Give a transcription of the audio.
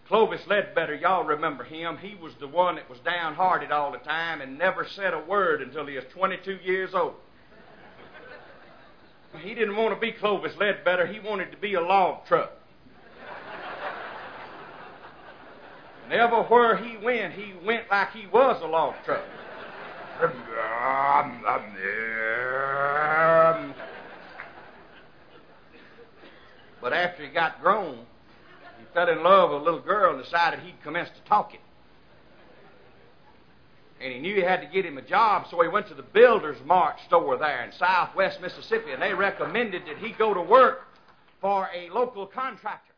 Clovis Ledbetter, y'all remember him. He was the one that was downhearted all the time and never said a word until he was 22 years old. He didn't want to be Clovis Ledbetter. He wanted to be a log truck. And everywhere he went like he was a log truck. But after he got grown, he fell in love with a little girl and decided he'd commence to talking. And he knew he had to get him a job, so he went to the Builder's Mart store there in southwest Mississippi, and they recommended that he go to work for a local contractor.